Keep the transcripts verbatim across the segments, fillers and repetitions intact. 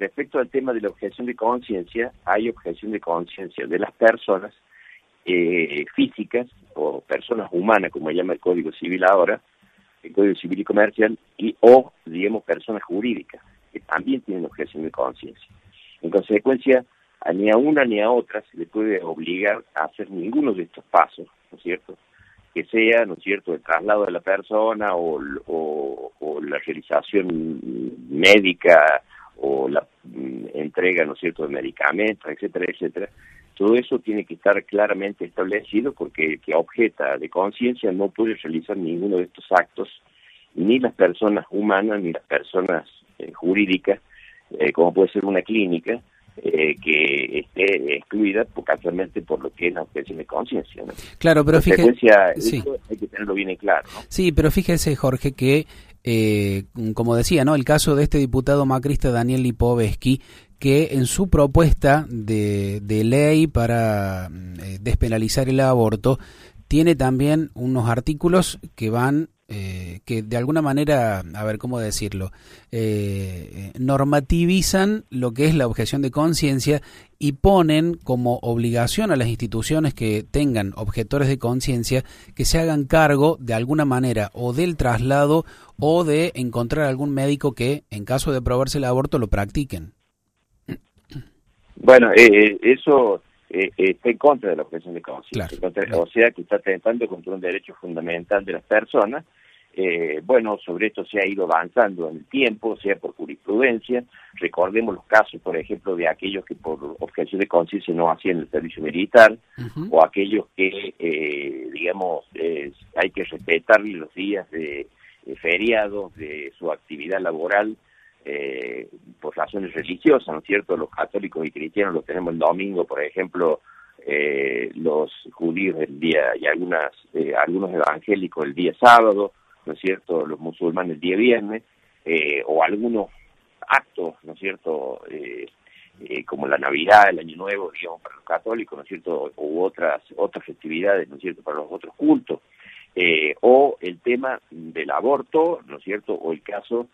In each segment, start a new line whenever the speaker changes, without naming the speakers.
respecto al tema de la objeción de conciencia, hay objeción de conciencia de las personas eh, físicas o personas humanas, como llama el Código Civil ahora, el Código Civil y Comercial, y o, digamos, personas jurídicas, que también tienen objeción de conciencia. En consecuencia, a ni a una ni a otra se le puede obligar a hacer ninguno de estos pasos, ¿no es cierto? Que sea, ¿no es cierto?, el traslado de la persona o, o, o la realización médica o la mm, entrega, ¿no es cierto?, de medicamentos, etcétera, etcétera. Todo eso tiene que estar claramente establecido porque el que objeta de conciencia no puede realizar ninguno de estos actos, ni las personas humanas ni las personas eh, jurídicas, eh, como puede ser una clínica, eh, que esté excluida por, casualmente por lo que es la objeción de conciencia, ¿no?
Claro, pero fíjese,
sí. Eso hay que tenerlo bien en claro, ¿no?
Sí, pero fíjese, Jorge, que eh, como decía, ¿no?, el caso de este diputado macrista Daniel Lipovetsky, que en su propuesta de, de ley para eh, despenalizar el aborto tiene también unos artículos que van eh, que de alguna manera, a ver cómo decirlo, eh, normativizan lo que es la objeción de conciencia y ponen como obligación a las instituciones que tengan objetores de conciencia que se hagan cargo de alguna manera o del traslado o de encontrar algún médico que, en caso de aprobarse el aborto, lo practiquen.
Bueno, eh, eso eh, está en contra de la objeción de conciencia,
claro.
O sea, que está atentando contra un derecho fundamental de las personas. Eh, bueno, sobre esto se ha ido avanzando en el tiempo, sea por jurisprudencia. Recordemos los casos, por ejemplo, de aquellos que por objeción de conciencia no hacían el servicio militar, uh-huh. o aquellos que, eh, digamos, eh, hay que respetarle los días de, de feriados de su actividad laboral, Eh, por razones religiosas, ¿no es cierto? Los católicos y cristianos los tenemos el domingo, por ejemplo, eh, los judíos el día, y algunas eh, algunos evangélicos el día sábado, ¿no es cierto? Los musulmanes el día viernes, eh, o algunos actos, ¿no es cierto?, eh, eh, como la Navidad, el Año Nuevo, digamos, para los católicos, ¿no es cierto?, u otras otras festividades, ¿no es cierto?, para los otros cultos, eh, o el tema del aborto, ¿no es cierto?, o el caso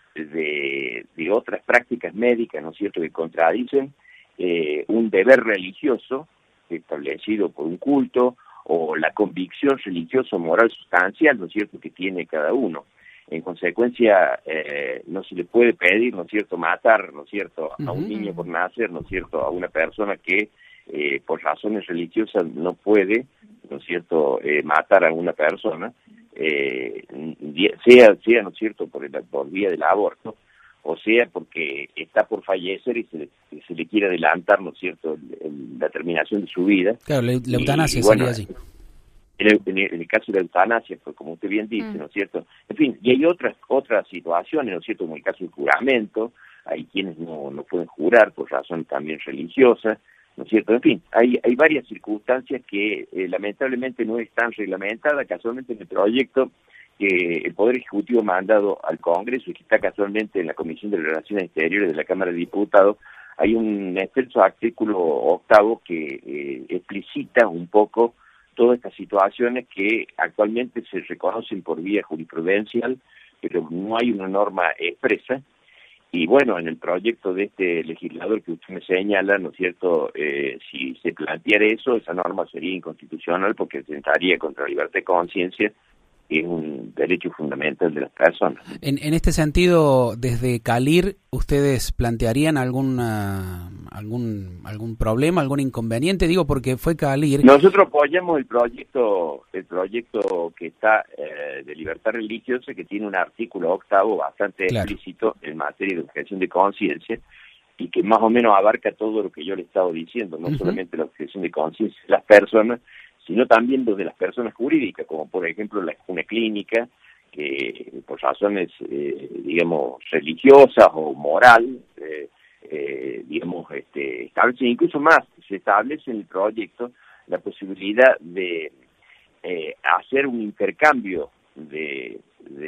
De, de otras prácticas médicas, ¿no es cierto?, que contradicen eh, un deber religioso establecido por un culto o la convicción religiosa o moral sustancial, ¿no es cierto?, que tiene cada uno. En consecuencia, eh, no se le puede pedir, ¿no es cierto?, matar, ¿no es cierto?, a un niño por nacer, ¿no es cierto?, a una persona que eh, por razones religiosas no puede, ¿no es cierto?, eh, matar a una persona, Eh, sea, sea, ¿no es cierto?, por, el, por vía del aborto, o sea porque está por fallecer y se le, se le quiere adelantar, ¿no es cierto?, el, el, la terminación de su vida.
Claro, la, la eutanasia
y, y bueno,
sería así.
En el, en, el, en el caso de la eutanasia, pues como usted bien dice, mm. ¿no es cierto? En fin, y hay otras otras situaciones, ¿no es cierto?, como el caso del juramento, hay quienes no, no pueden jurar por razones también religiosas, ¿no es cierto? En fin, hay hay varias circunstancias que eh, lamentablemente no están reglamentadas. Casualmente en el proyecto que el Poder Ejecutivo ha mandado al Congreso y que está casualmente en la Comisión de Relaciones Exteriores de la Cámara de Diputados, hay un extenso artículo octavo que eh, explicita un poco todas estas situaciones que actualmente se reconocen por vía jurisprudencial, pero no hay una norma expresa. Y bueno, en el proyecto de este legislador que usted me señala, ¿no es cierto?, eh, si se planteara eso, esa norma sería inconstitucional porque atentaría contra la libertad de conciencia, que es un derecho fundamental de las personas.
En, en este sentido, desde Calir, ¿ustedes plantearían alguna, algún algún problema, algún inconveniente? Digo, porque fue Calir...
Nosotros apoyamos el proyecto el proyecto que está eh, de libertad religiosa, que tiene un artículo octavo bastante claro. explícito en materia de objeción de conciencia, y que más o menos abarca todo lo que yo le he estado diciendo, no uh-huh. solamente la objeción de conciencia de las personas, sino también lo de las personas jurídicas, como por ejemplo la, una clínica que por razones, eh, digamos, religiosas o moral, eh, eh, digamos, este, establece, incluso más, se establece en el proyecto la posibilidad de eh, hacer un intercambio de,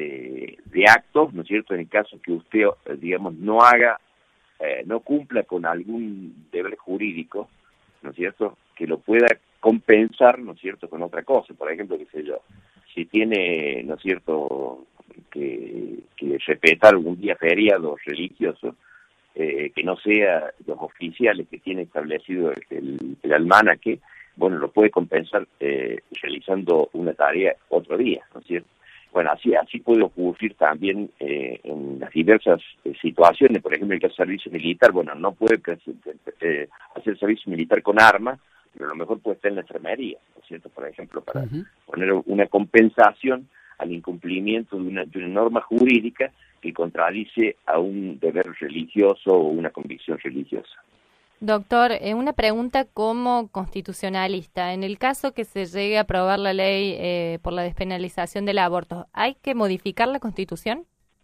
de, de actos, ¿no es cierto?, en el caso que usted, digamos, no haga, eh, no cumpla con algún deber jurídico, ¿no es cierto?, que lo pueda compensar, ¿no es cierto?, con otra cosa. Por ejemplo, qué sé yo, si tiene, ¿no es cierto?, que, que respetar algún día feriado religioso, eh, que no sea los oficiales que tiene establecido el, el, el almanaque, bueno, lo puede compensar eh, realizando una tarea otro día, ¿no es cierto? Bueno, así así puede ocurrir también eh, en las diversas eh, situaciones. Por ejemplo, el caso del servicio militar, bueno, no puede eh, hacer servicio militar con armas, pero a lo mejor puede estar en la enfermería, ¿no es cierto? Por ejemplo, para uh-huh. poner una compensación al incumplimiento de una, de una norma jurídica que contradice a un deber religioso o una convicción religiosa.
Doctor, eh, una pregunta como constitucionalista. En el caso que se llegue a aprobar la ley eh, por la despenalización del aborto, ¿hay que modificar la Constitución?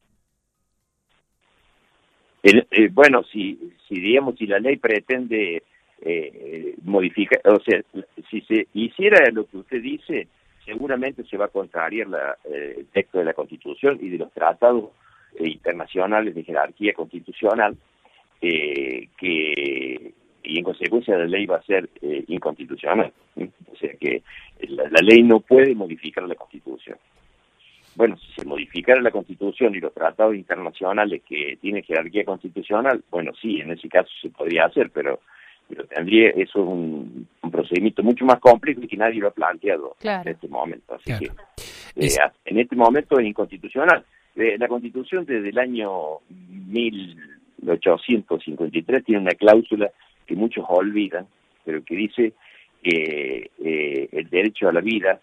El, eh, bueno, si, si digamos, si la ley pretende eh, modificar, o sea, si se hiciera lo que usted dice, seguramente se va a contrariar la, eh, el texto de la Constitución y de los tratados eh, internacionales de jerarquía constitucional, Eh, que y en consecuencia la ley va a ser eh, inconstitucional, ¿sí? O sea que la, la ley no puede modificar la Constitución. Bueno, si se modificara la Constitución y los tratados internacionales que tienen jerarquía constitucional, bueno, sí, en ese caso se podría hacer, pero pero tendría eso es un, un procedimiento mucho más complejo y que nadie lo ha planteado
claro.
en este momento. Así
claro.
que eh, en este momento es inconstitucional. Eh, la Constitución desde el año mil ochocientos cincuenta y tres tiene una cláusula que muchos olvidan, pero que dice que eh, el derecho a la vida,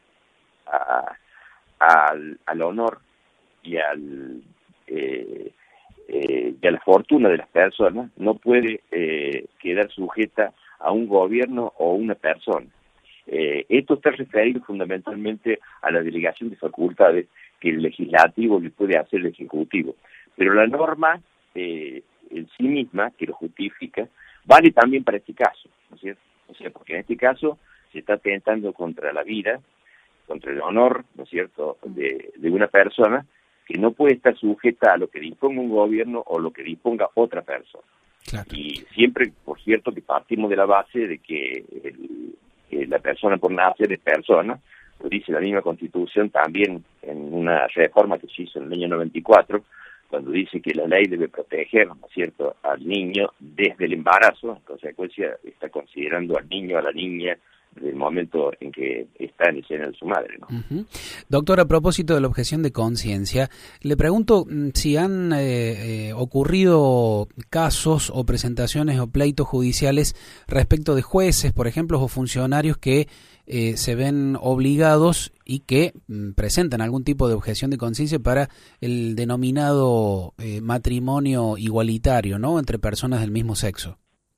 a, a, al honor y, al, eh, eh, y a la fortuna de las personas no puede eh, quedar sujeta a un gobierno o una persona. Eh, esto está referido fundamentalmente a la delegación de facultades que el legislativo le puede hacer al ejecutivo, pero la norma eh, en sí misma, que lo justifica, vale también para este caso, ¿no es cierto? O sea, porque en este caso se está atentando contra la vida, contra el honor, ¿no es cierto?, de, de una persona que no puede estar sujeta a lo que disponga un gobierno o lo que disponga otra persona.
Claro.
Y siempre, por cierto, que partimos de la base de que, el, que la persona por nacer es persona, lo dice la misma Constitución también en una reforma que se hizo en el año noventa y cuatro, cuando dice que la ley debe proteger, ¿no es cierto?, al niño desde el embarazo. En consecuencia está considerando al niño, a la niña, desde el momento en que está en el seno de su madre, ¿no?
Uh-huh. Doctor, a propósito de la objeción de conciencia, le pregunto si han eh, eh, ocurrido casos o presentaciones o pleitos judiciales respecto de jueces, por ejemplo, o funcionarios que eh, se ven obligados y que mm, presentan algún tipo de objeción de conciencia para el denominado eh, matrimonio igualitario, ¿no?, entre personas del mismo sexo.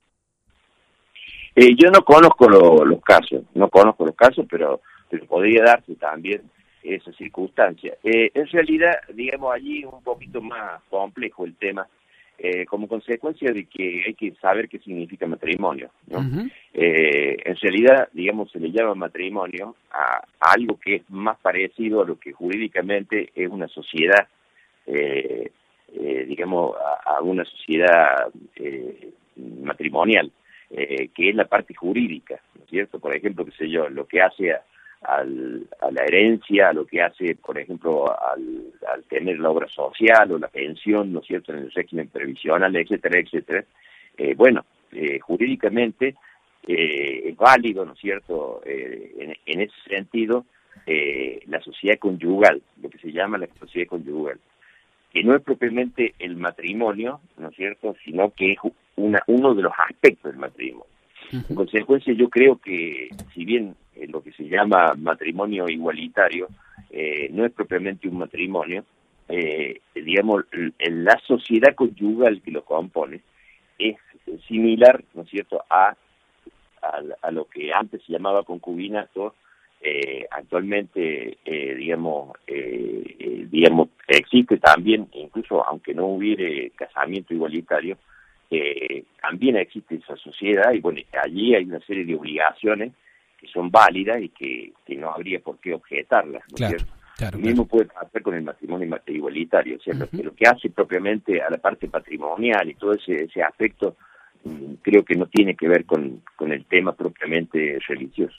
Eh, yo no conozco lo, los casos, no conozco los casos, pero, pero podría darse también esa circunstancia. Eh, en realidad, digamos, allí es un poquito más complejo el tema, eh, como consecuencia de que hay que saber qué significa matrimonio, ¿no? Uh-huh. Eh, en realidad, digamos, se le llama matrimonio a, a algo que es más parecido a lo que jurídicamente es una sociedad, eh, eh, digamos, a, a una sociedad eh, matrimonial. Eh, que es la parte jurídica, ¿no es cierto? Por ejemplo, qué sé yo, lo que hace a, al, a la herencia, lo que hace, por ejemplo, al, al tener la obra social o la pensión, ¿no es cierto?, en el régimen previsional, etcétera, etcétera. Eh, bueno, eh, jurídicamente eh, es válido, ¿no es cierto?, eh, en, en ese sentido, eh, la sociedad conyugal, lo que se llama la sociedad conyugal, que no es propiamente el matrimonio, ¿no es cierto?, sino que es una, uno de los aspectos del matrimonio. Uh-huh. En consecuencia, yo creo que, si bien eh, lo que se llama matrimonio igualitario eh, no es propiamente un matrimonio, eh, digamos, el, la sociedad conyugal que lo compone es similar, ¿no es cierto?, a, a, a lo que antes se llamaba concubinato. Eh, actualmente, eh, digamos, eh, eh, digamos, existe también, incluso aunque no hubiere casamiento igualitario, eh, también existe esa sociedad y bueno, allí hay una serie de obligaciones que son válidas y que, que no habría por qué objetarlas, ¿no es
claro,
cierto?
Claro,
Lo mismo
claro.
puede pasar con el matrimonio igualitario, o sea,
Uh-huh.
lo, que, lo que hace propiamente a la parte patrimonial y todo ese, ese aspecto, mmm, creo que no tiene que ver con, con el tema propiamente religioso.